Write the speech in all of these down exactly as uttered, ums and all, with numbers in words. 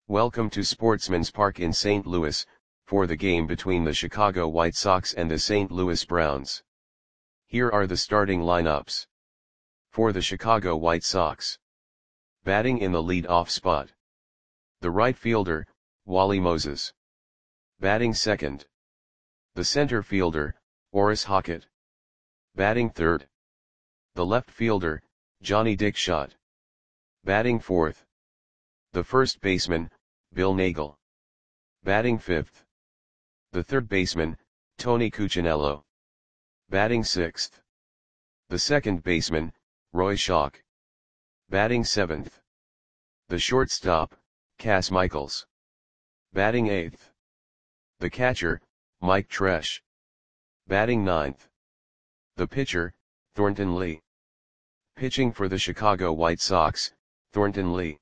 Welcome to Sportsman's Park in Saint Louis, for the game between the Chicago White Sox and the Saint Louis Browns. Here are the starting lineups. For the Chicago White Sox. Batting in the lead-off spot. The right fielder, Wally Moses. Batting second. The center fielder, Orris Hockett. Batting third. The left fielder, Johnny Dickshot. Batting fourth. The first baseman, Bill Nagle. Batting fifth. The third baseman, Tony Cuccinello. Batting sixth. The second baseman, Roy Schoch. Batting seventh. The shortstop, Cas Michaels. Batting eighth. The catcher, Mike Tresh. Batting ninth. The pitcher, Thornton Lee. Pitching for the Chicago White Sox, Thornton Lee.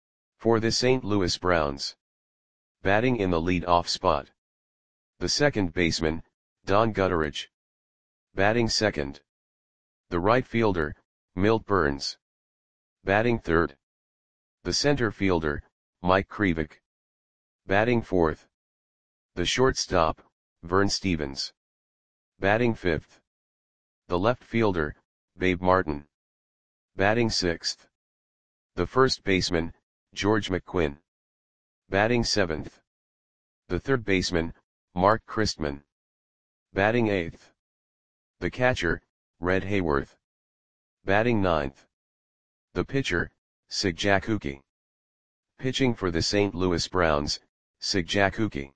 For the Saint Louis Browns. Batting in the lead-off spot. The second baseman, Don Gutteridge. Batting second. The right fielder, Milt Burns. Batting third. The center fielder, Mike Krivik. Batting fourth. The shortstop, Vern Stephens. Batting fifth. The left fielder, Babe Martin. Batting sixth. The first baseman, George McQuinn. Batting seventh. The third baseman, Mark Christman. Batting eighth. The catcher, Red Hayworth. Batting ninth. The pitcher, Sig Jakuki. Pitching for the Saint Louis Browns, Sig Jakuki.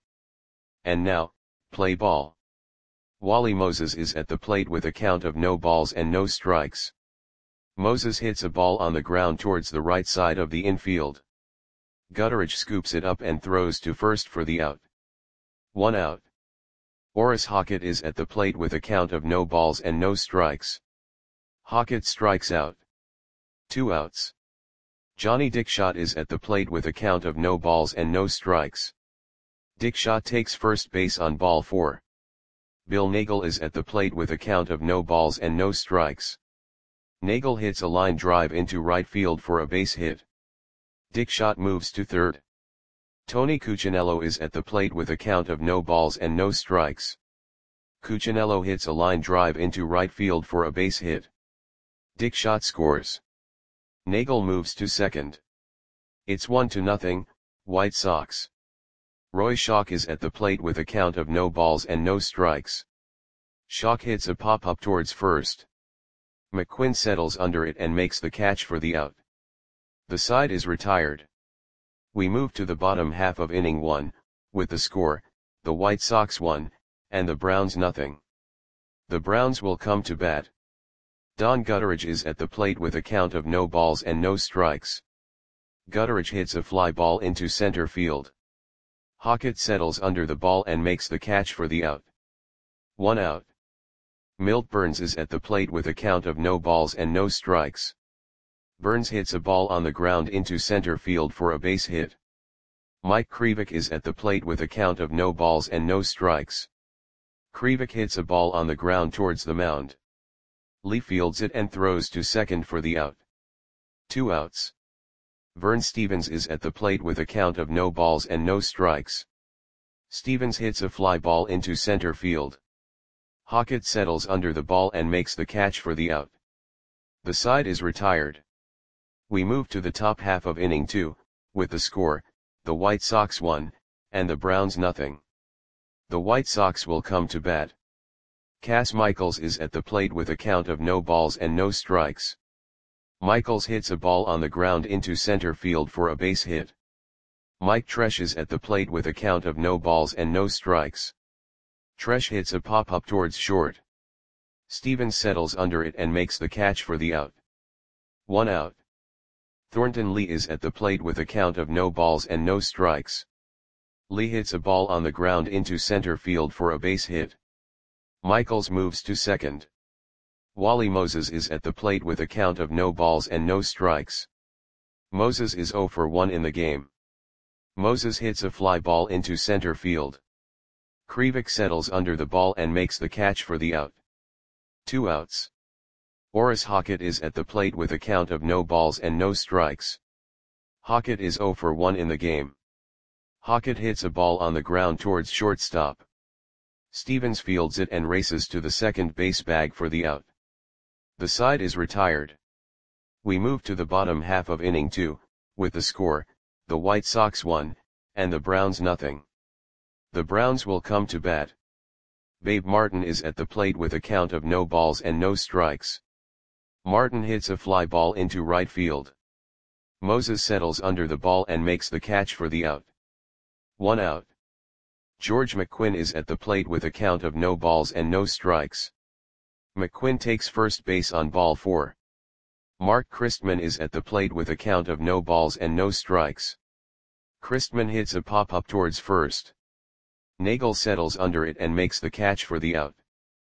And now, play ball. Wally Moses is at the plate with a count of no balls and no strikes. Moses hits a ball on the ground towards the right side of the infield. Gutteridge scoops it up and throws to first for the out. One out. Orris Hockett is at the plate with a count of no balls and no strikes. Hockett strikes out. Two outs. Johnny Dickshot is at the plate with a count of no balls and no strikes. Dickshot takes first base on ball four. Bill Nagle is at the plate with a count of no balls and no strikes. Nagle hits a line drive into right field for a base hit. Dickshot moves to third. Tony Cuccinello is at the plate with a count of no balls and no strikes. Cuccinello hits a line drive into right field for a base hit. Dickshot scores. Nagle moves to second. It's one to nothing, White Sox. Roy Schoch is at the plate with a count of no balls and no strikes. Schoch hits a pop-up towards first. McQuinn settles under it and makes the catch for the out. The side is retired. We move to the bottom half of inning one, with the score, the White Sox one, and the Browns nothing. The Browns will come to bat. Don Gutteridge is at the plate with a count of no balls and no strikes. Gutteridge hits a fly ball into center field. Hockett settles under the ball and makes the catch for the out. One out. Milt Burns is at the plate with a count of no balls and no strikes. Burns hits a ball on the ground into center field for a base hit. Mike Krivik is at the plate with a count of no balls and no strikes. Krivik hits a ball on the ground towards the mound. Lee fields it and throws to second for the out. Two outs. Vern Stephens is at the plate with a count of no balls and no strikes. Stephens hits a fly ball into center field. Hockett settles under the ball and makes the catch for the out. The side is retired. We move to the top half of inning two, with the score, the White Sox one, and the Browns nothing. The White Sox will come to bat. Cas Michaels is at the plate with a count of no balls and no strikes. Michaels hits a ball on the ground into center field for a base hit. Mike Tresh is at the plate with a count of no balls and no strikes. Tresh hits a pop-up towards short. Stephens settles under it and makes the catch for the out. One out. Thornton Lee is at the plate with a count of no balls and no strikes. Lee hits a ball on the ground into center field for a base hit. Michaels moves to second. Wally Moses is at the plate with a count of no balls and no strikes. Moses is zero for one in the game. Moses hits a fly ball into center field. Krivik settles under the ball and makes the catch for the out. Two outs. Orris Hockett is at the plate with a count of no balls and no strikes. Hockett is zero for one in the game. Hockett hits a ball on the ground towards shortstop. Stevens fields it and races to the second base bag for the out. The side is retired. We move to the bottom half of inning two, with the score, the White Sox one, and the Browns nothing. The Browns will come to bat. Babe Martin is at the plate with a count of no balls and no strikes. Martin hits a fly ball into right field. Moses settles under the ball and makes the catch for the out. One out. George McQuinn is at the plate with a count of no balls and no strikes. McQuinn takes first base on ball four. Mark Christman is at the plate with a count of no balls and no strikes. Christman hits a pop-up towards first. Nagel settles under it and makes the catch for the out.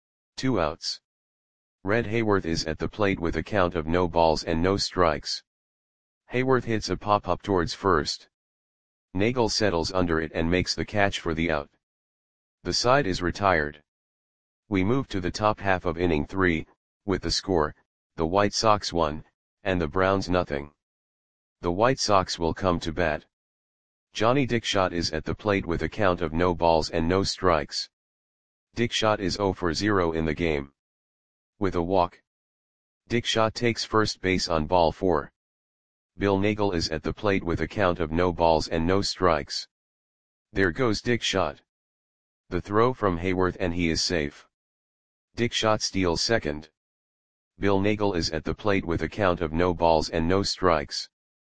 Two outs. Red Hayworth is at the plate with a count of no balls and no strikes. Hayworth hits a pop-up towards first. Nagel settles under it and makes the catch for the out. The side is retired. We move to the top half of inning three, with the score, the White Sox one, and the Browns nothing. The White Sox will come to bat. Johnny Dickshot is at the plate with a count of no balls and no strikes. Dickshot is zero for zero in the game. With a walk, Dickshot takes first base on ball four. Bill Nagel is at the plate with a count of no balls and no strikes. There goes Dickshot. The throw from Hayworth and he is safe. Dickshot steals second. Bill Nagel is at the plate with a count of no balls and no strikes.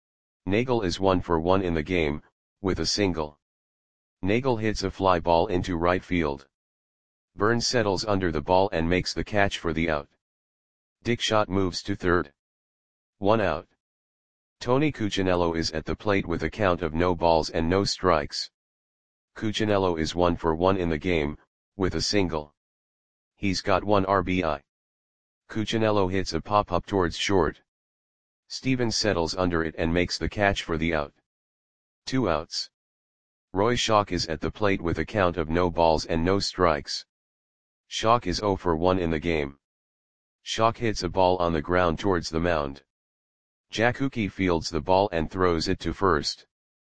Nagel is one for one in the game, with a single. Nagel hits a fly ball into right field. Burns settles under the ball and makes the catch for the out. Dickshot moves to third. One out. Tony Cuccinello is at the plate with a count of no balls and no strikes. Cuccinello is one for one in the game, with a single. He's got one R B I. Cuccinello hits a pop-up towards short. Stevens settles under it and makes the catch for the out. Two outs. Roy Schock is at the plate with a count of no balls and no strikes. Schock is zero for one in the game. Schock hits a ball on the ground towards the mound. Jakuki fields the ball and throws it to first.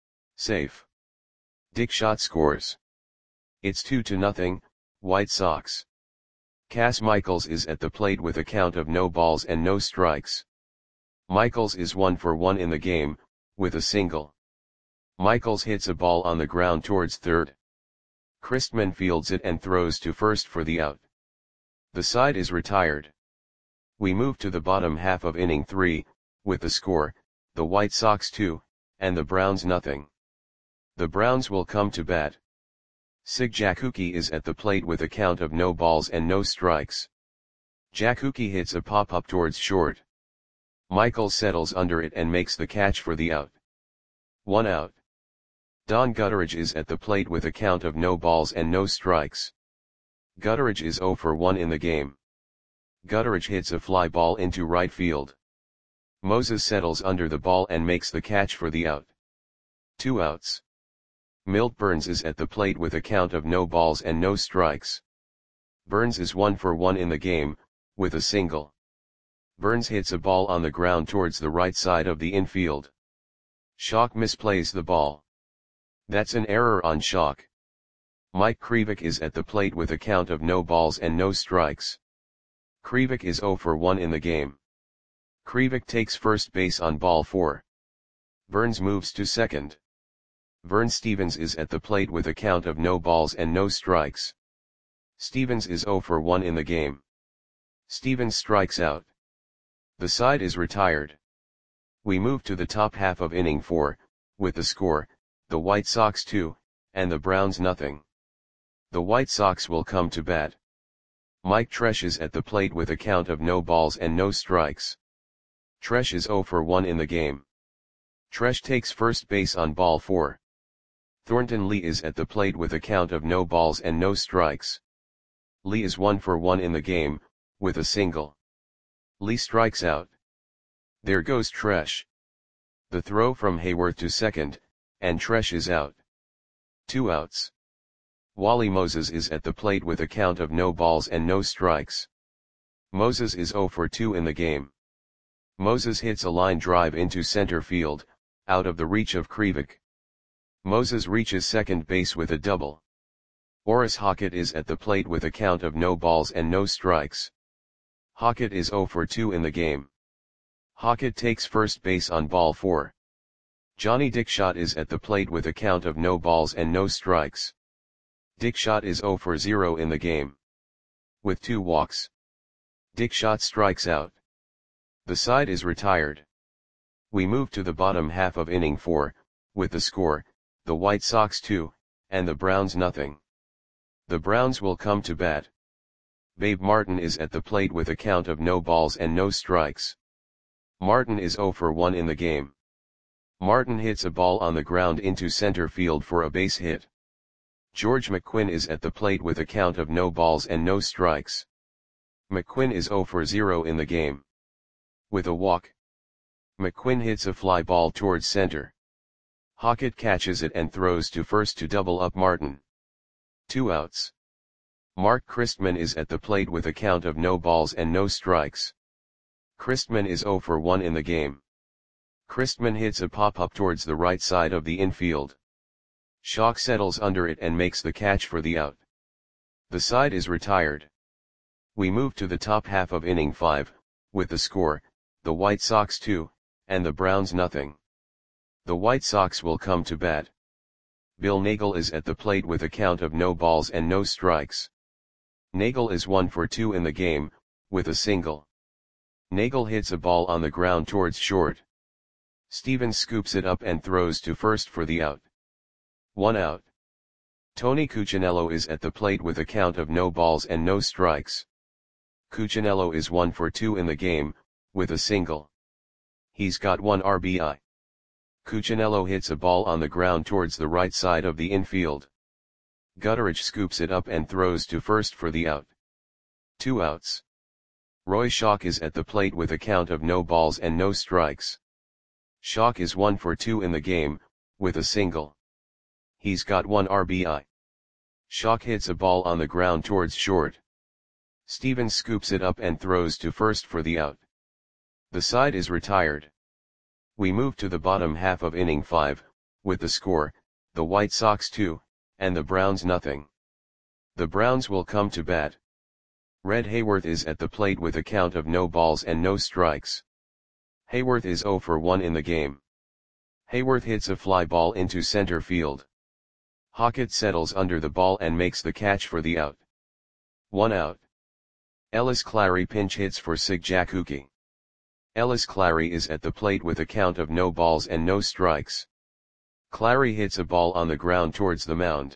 Safe. Dickshot scores. It's two to nothing, White Sox. Cass Michaels is at the plate with a count of no balls and no strikes. Michaels is one for one in the game, with a single. Michaels hits a ball on the ground towards third. Christman fields it and throws to first for the out. The side is retired. We move to the bottom half of inning three, with the score, the White Sox two, and the Browns nothing. The Browns will come to bat. Sig Jakuki is at the plate with a count of no balls and no strikes. Jakuki hits a pop-up towards short. Michael settles under it and makes the catch for the out. One out. Don Gutteridge is at the plate with a count of no balls and no strikes. Gutteridge is zero for one in the game. Gutteridge hits a fly ball into right field. Moses settles under the ball and makes the catch for the out. Two outs. Milt Burns is at the plate with a count of no balls and no strikes. Burns is one for one in the game, with a single. Burns hits a ball on the ground towards the right side of the infield. Schock misplays the ball. That's an error on Schock. Mike Krivik is at the plate with a count of no balls and no strikes. Krivik is zero for one in the game. Krivik takes first base on ball four. Burns moves to second. Vern Stevens is at the plate with a count of no balls and no strikes. Stevens is zero for one in the game. Stevens strikes out. The side is retired. We move to the top half of inning four, with the score, the White Sox two, and the Browns nothing. The White Sox will come to bat. Mike Tresh is at the plate with a count of no balls and no strikes. Tresh is zero for one in the game. Tresh takes first base on ball four. Thornton Lee is at the plate with a count of no balls and no strikes. Lee is one for one in the game, with a single. Lee strikes out. There goes Tresh. The throw from Hayworth to second, and Tresh is out. Two outs. Wally Moses is at the plate with a count of no balls and no strikes. Moses is zero for two in the game. Moses hits a line drive into center field, out of the reach of Krivik. Moses reaches second base with a double. Orris Hockett is at the plate with a count of no balls and no strikes. Hockett is zero for two in the game. Hockett takes first base on ball four. Johnny Dickshot is at the plate with a count of no balls and no strikes. Dickshot is zero for zero in the game. With two walks, Dickshot strikes out. The side is retired. We move to the bottom half of inning four, with the score, the White Sox two, and the Browns nothing. The Browns will come to bat. Babe Martin is at the plate with a count of no balls and no strikes. Martin is zero for one in the game. Martin hits a ball on the ground into center field for a base hit. George McQuinn is at the plate with a count of no balls and no strikes. McQuinn is zero for zero in the game. With a walk, McQuinn hits a fly ball towards center. Hockett catches it and throws to first to double up Martin. Two outs. Mark Christman is at the plate with a count of no balls and no strikes. Christman is zero for one in the game. Christman hits a pop-up towards the right side of the infield. Schock settles under it and makes the catch for the out. The side is retired. We move to the top half of inning five, with the score, the White Sox two, and the Browns nothing. The White Sox will come to bat. Bill Nagle is at the plate with a count of no balls and no strikes. Nagle is one for two in the game, with a single. Nagle hits a ball on the ground towards short. Stevens scoops it up and throws to first for the out. One out. Tony Cuccinello is at the plate with a count of no balls and no strikes. Cuccinello is one for two in the game, with a single. He's got one R B I. Cuccinello hits a ball on the ground towards the right side of the infield. Gutteridge scoops it up and throws to first for the out. Two outs. Roy Schock is at the plate with a count of no balls and no strikes. Schock is one for two in the game, with a single. He's got one R B I. Schock hits a ball on the ground towards short. Stevens scoops it up and throws to first for the out. The side is retired. We move to the bottom half of inning five, with the score, the White Sox two, and the Browns nothing. The Browns will come to bat. Red Hayworth is at the plate with a count of no balls and no strikes. Hayworth is zero for one in the game. Hayworth hits a fly ball into center field. Hockett settles under the ball and makes the catch for the out. One out. Ellis Clary pinch hits for Sig Jakuki. Ellis Clary is at the plate with a count of no balls and no strikes. Clary hits a ball on the ground towards the mound.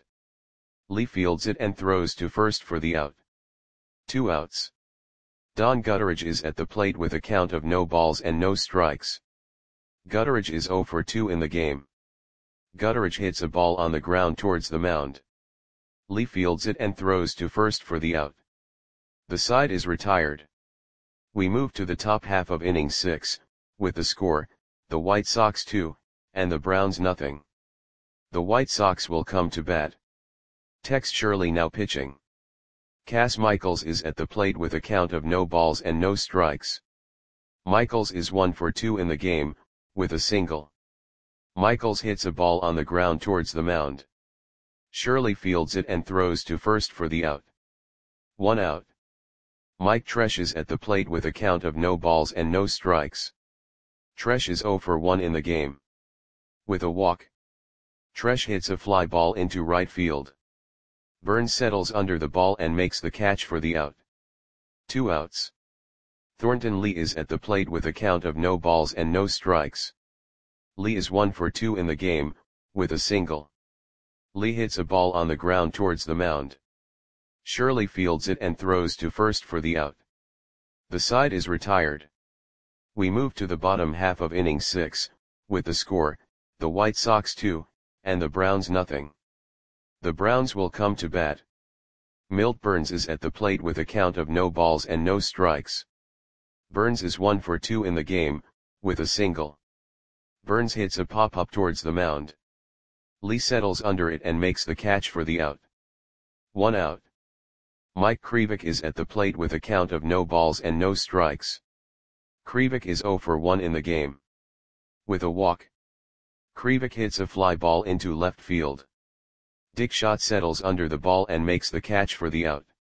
Lee fields it and throws to first for the out. Two outs. Don Gutteridge is at the plate with a count of no balls and no strikes. Gutteridge is zero for two in the game. Gutteridge hits a ball on the ground towards the mound. Lee fields it and throws to first for the out. The side is retired. We move to the top half of inning six, with the score, the White Sox two, and the Browns nothing. The White Sox will come to bat. Tex Shirley now pitching. Cass Michaels is at the plate with a count of no balls and no strikes. Michaels is one for two in the game, with a single. Michaels hits a ball on the ground towards the mound. Shirley fields it and throws to first for the out. One out. Mike Tresh is at the plate with a count of no balls and no strikes. Tresh is zero for one in the game. With a walk, Tresh hits a fly ball into right field. Burns settles under the ball and makes the catch for the out. Two outs. Thornton Lee is at the plate with a count of no balls and no strikes. Lee is one for two in the game, with a single. Lee hits a ball on the ground towards the mound. Shirley fields it and throws to first for the out. The side is retired. We move to the bottom half of inning six, with the score, the White Sox two, and the Browns nothing. The Browns will come to bat. Milt Burns is at the plate with a count of no balls and no strikes. Burns is one for two in the game, with a single. Burns hits a pop-up towards the mound. Lee settles under it and makes the catch for the out. One out. Mike Krivik is at the plate with a count of no balls and no strikes. Krivik is zero for one in the game. With a walk, Krivik hits a fly ball into left field. Dickshot settles under the ball and makes the catch for the out.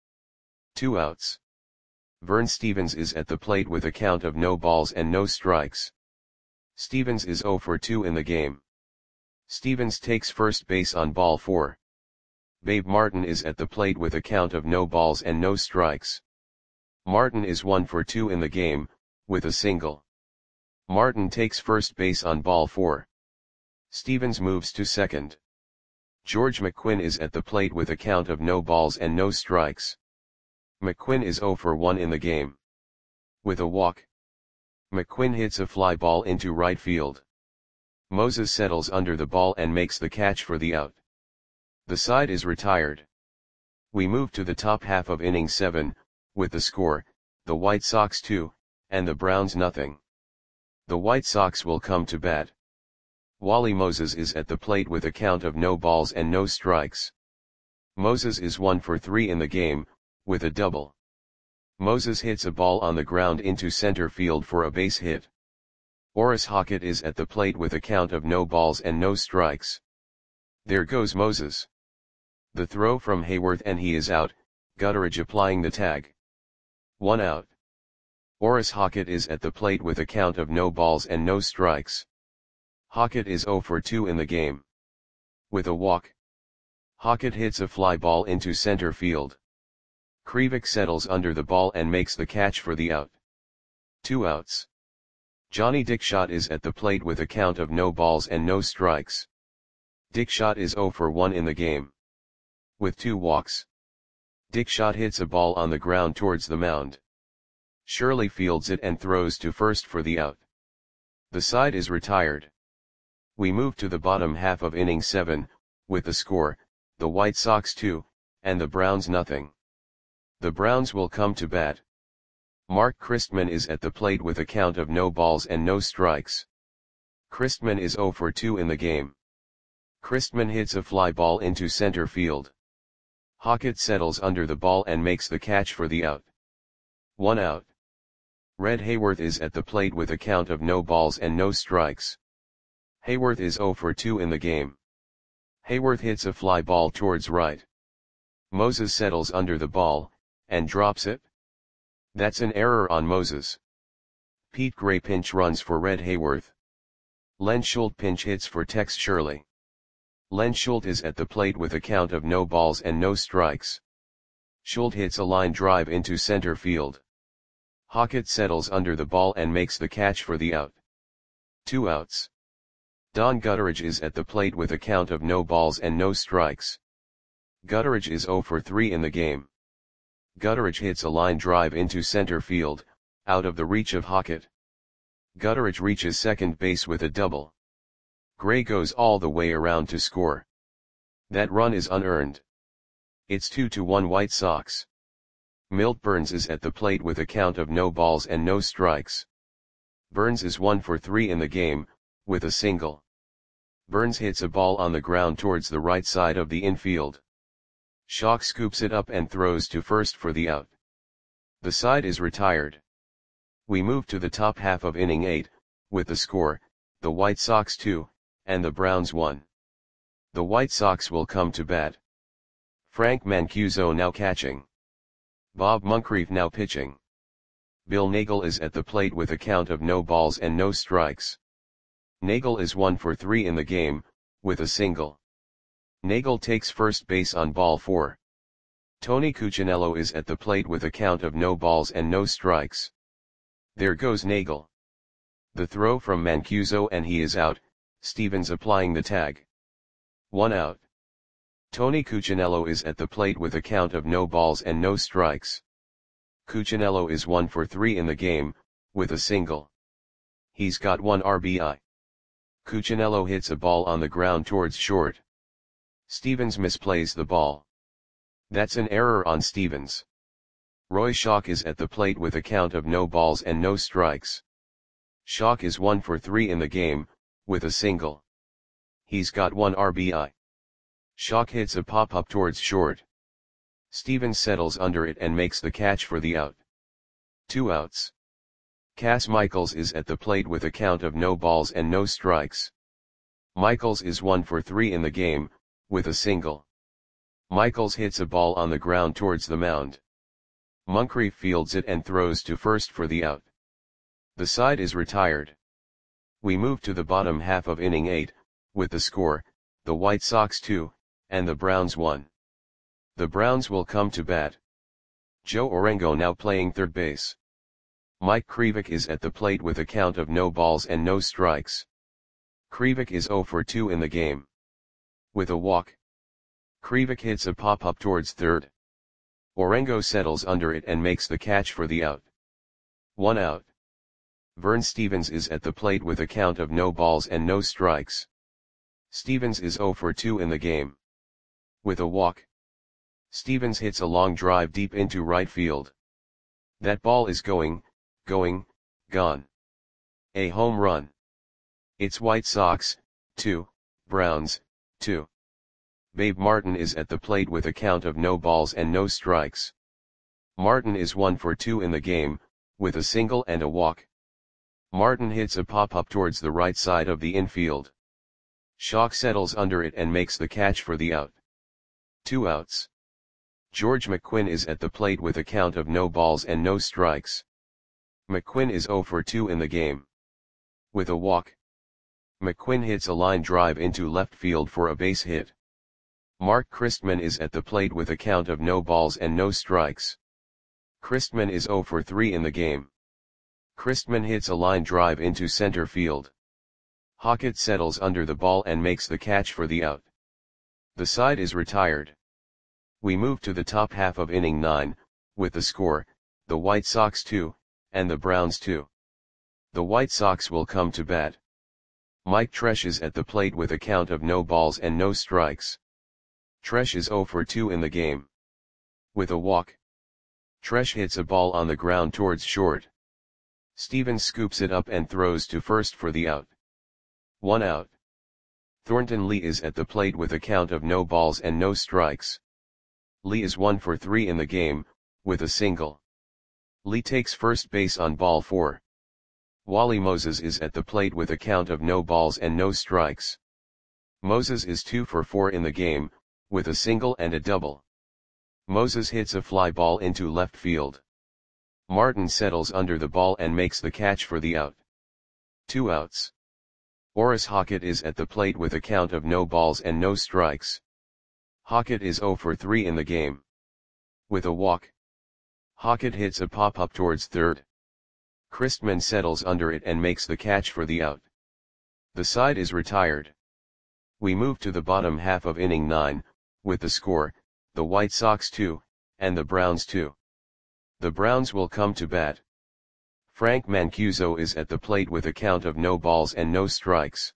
Two outs. Vern Stevens is at the plate with a count of no balls and no strikes. Stevens is oh for two in the game. Stevens takes first base on ball four. Babe Martin is at the plate with a count of no balls and no strikes. Martin is one for two in the game, with a single. Martin takes first base on ball four. Stevens moves to second. George McQuinn is at the plate with a count of no balls and no strikes. McQuinn is oh for one in the game. With a walk. McQuinn hits a fly ball into right field. Moses settles under the ball and makes the catch for the out. The side is retired. We move to the top half of inning seven, with the score, the White Sox two, and the Browns nothing. The White Sox will come to bat. Wally Moses is at the plate with a count of no balls and no strikes. Moses is one for three in the game, with a double. Moses hits a ball on the ground into center field for a base hit. Horace Hockett is at the plate with a count of no balls and no strikes. There goes Moses. The throw from Hayworth and he is out, Gutteridge applying the tag. One out. Horace Hockett is at the plate with a count of no balls and no strikes. Hockett is oh for two in the game. With a walk. Hockett hits a fly ball into center field. Krivik settles under the ball and makes the catch for the out. Two outs. Johnny Dickshot is at the plate with a count of no balls and no strikes. Dickshot is oh for one in the game. With two walks. Dickshot hits a ball on the ground towards the mound. Shirley fields it and throws to first for the out. The side is retired. We move to the bottom half of inning seven, with the score, the White Sox two, and the Browns nothing. The Browns will come to bat. Mark Christman is at the plate with a count of no balls and no strikes. Christman is oh for two in the game. Christman hits a fly ball into center field. Hockett settles under the ball and makes the catch for the out. One out. Red Hayworth is at the plate with a count of no balls and no strikes. Hayworth is oh for two in the game. Hayworth hits a fly ball towards right. Moses settles under the ball, and drops it. That's an error on Moses. Pete Gray pinch runs for Red Hayworth. Len Schult pinch hits for Tex Shirley. Len Schult is at the plate with a count of no balls and no strikes. Schult hits a line drive into center field. Hockett settles under the ball and makes the catch for the out. Two outs. Don Gutteridge is at the plate with a count of no balls and no strikes. Gutteridge is oh for three in the game. Gutteridge hits a line drive into center field, out of the reach of Hockett. Gutteridge reaches second base with a double. Gray goes all the way around to score. That run is unearned. It's two to one White Sox. Milt Burns is at the plate with a count of no balls and no strikes. Burns is one for three in the game, with a single. Burns hits a ball on the ground towards the right side of the infield. Schock scoops it up and throws to first for the out. The side is retired. We move to the top half of inning eight, with the score, the White Sox two, and the Browns one. The White Sox will come to bat. Frank Mancuso now catching. Bob Moncrief now pitching. Bill Nagel is at the plate with a count of no balls and no strikes. Nagel is one for three in the game, with a single. Nagel takes first base on ball four. Tony Cuccinello is at the plate with a count of no balls and no strikes. There goes Nagel. The throw from Mancuso and he is out, Stevens applying the tag. One out. Tony Cuccinello is at the plate with a count of no balls and no strikes. Cuccinello is one for three in the game, with a single. He's got one R B I. Cuccinello hits a ball on the ground towards short. Stevens misplays the ball. That's an error on Stevens. Roy Schock is at the plate with a count of no balls and no strikes. Schock is one for three in the game, with a single. He's got one R B I. Schock hits a pop-up towards short. Stevens settles under it and makes the catch for the out. Two outs. Cass Michaels is at the plate with a count of no balls and no strikes. Michaels is one for three in the game, with a single. Michaels hits a ball on the ground towards the mound. Moncrief fields it and throws to first for the out. The side is retired. We move to the bottom half of inning eight, with the score, the White Sox two, and the Browns one. The Browns will come to bat. Joe Orengo now playing third base. Mike Krivik is at the plate with a count of no balls and no strikes. Krivik is zero for two in the game. With a walk. Krivik hits a pop-up towards third. Orengo settles under it and makes the catch for the out. One out. Vern Stevens is at the plate with a count of no balls and no strikes. Stevens is zero for two in the game. With a walk. Stevens hits a long drive deep into right field. That ball is going, going, gone. A home run. It's White Sox, two, Browns, two. Babe Martin is at the plate with a count of no balls and no strikes. Martin is one for two in the game, with a single and a walk. Martin hits a pop-up towards the right side of the infield. Schock settles under it and makes the catch for the out. Two outs. George McQuinn is at the plate with a count of no balls and no strikes. McQuinn is zero for two in the game. With a walk. McQuinn hits a line drive into left field for a base hit. Mark Christman is at the plate with a count of no balls and no strikes. Christman is zero for three in the game. Christman hits a line drive into center field. Hockett settles under the ball and makes the catch for the out. The side is retired. We move to the top half of inning nine, with the score, the White Sox two, and the Browns two. The White Sox will come to bat. Mike Tresh is at the plate with a count of no balls and no strikes. Tresh is zero for two in the game. With a walk. Tresh hits a ball on the ground towards short. Stevens scoops it up and throws to first for the out. One out. Thornton Lee is at the plate with a count of no balls and no strikes. Lee is one for three in the game, with a single. Lee takes first base on ball four. Wally Moses is at the plate with a count of no balls and no strikes. Moses is two for four in the game, with a single and a double. Moses hits a fly ball into left field. Martin settles under the ball and makes the catch for the out. Two outs. Horace Hockett is at the plate with a count of no balls and no strikes. Hockett is zero for three in the game. With a walk. Hockett hits a pop-up towards third. Christman settles under it and makes the catch for the out. The side is retired. We move to the bottom half of inning nine, with the score, the White Sox two, and the Browns two. The Browns will come to bat. Frank Mancuso is at the plate with a count of no balls and no strikes.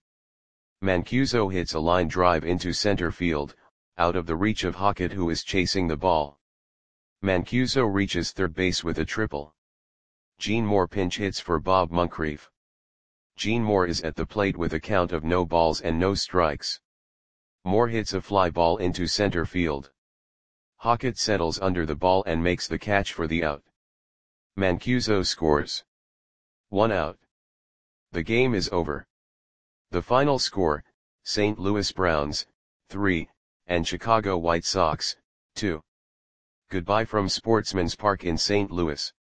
Mancuso hits a line drive into center field, out of the reach of Hockett, who is chasing the ball. Mancuso reaches third base with a triple. Gene Moore pinch hits for Bob Moncrief. Gene Moore is at the plate with a count of no balls and no strikes. Moore hits a fly ball into center field. Hockett settles under the ball and makes the catch for the out. Mancuso scores. One out. The game is over. The final score, Saint Louis Browns, three, and Chicago White Sox, two. Goodbye from Sportsman's Park in Saint Louis.